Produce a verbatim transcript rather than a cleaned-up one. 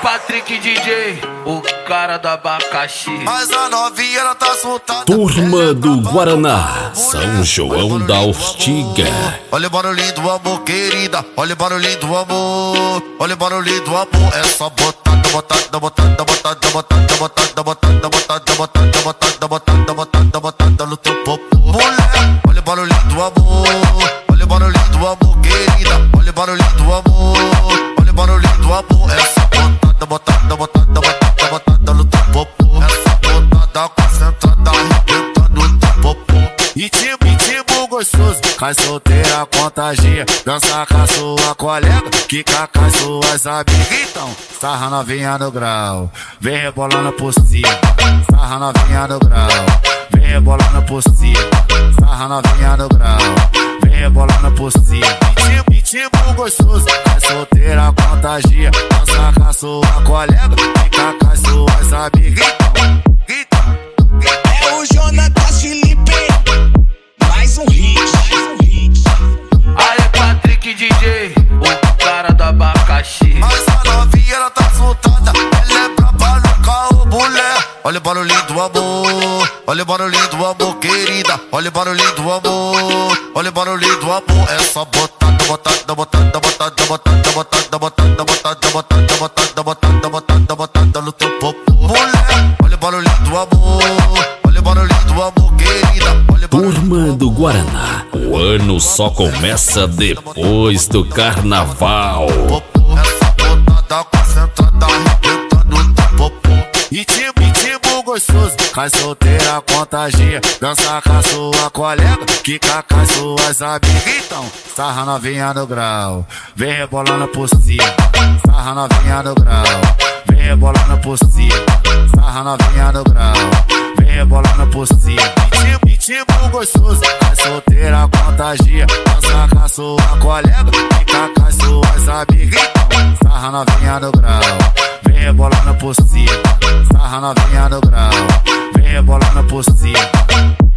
Patrick D J, o cara do abacaxi. Mas a novinha ela tá soltada. Turma do Guaraná, São João da Ortiga. Olha o barulhinho do amor, querida. Olha o barulhinho do amor. Olha o barulhinho do amor. É só botada, botada, botada, botada, botada, botada, botada, botada, botada, botada, botada, botada, botada no teu popô. Mulher, olha o barulhinho do amor. Olha o barulhinho do amor, querida. Olha o barulhinho do amor. Olha o barulhinho do amor. É só botada, botada, botada, botada, botada no teu popô. Essa botada concentrada arrebentando no teu popô. Ritmo, ritmo gostoso, cai solteira, contagia. Dança com a sua colega, quica com as suas amigas. Então, sarra novinha no grau, vem rebolando por cima. Sarra novinha no grau, vem rebolando por cima. Sarra novinha no grau, vem rebolando por cima. Ritmo, ritmo gostoso, cai solteira, contagia. Dança com a sua colega, quica com as suas amigas. Então, então, é o Jonatas Felipe, mais um hit, mais um hit. Aí Patrick D J, o cara do abacaxi. Mas a novinha ela tá soltada, ela é braba no carro, mulher. Olha o barulhinho do amor, olha o barulhinho do amor, querida. Olha o barulhinho do amor, olha o barulhinho do amor. É só botada, botada, botada, botada, botada, botada, botada, botada, botada, botada, botada, botada, botada no teu popô. Mulher, olha o barulhinho do amor, olha o barulhinho do amor, querida. Olha o Turma do Guaraná, o ano só começa depois do carnaval. essa botada concentrada arrebentando no teu popô. Ritmo, ritmo gostoso, cai solteira, contagia. Dança com a sua colega, quica com as suas amigas. Então, sarra novinha no grau, vem rebolando por cima. Sarra novinha no grau, vem rebolando por cima. Sarra novinha no grau, vem rebolando por cima. Ritmo, ritmo gostoso, cai solteira, contagia. Dança com a sua colega, quica com as suas amigas. Então, sarra novinha no grau, vem rebolando por cima. Sarra novinha no grau, vem rebolando por cima.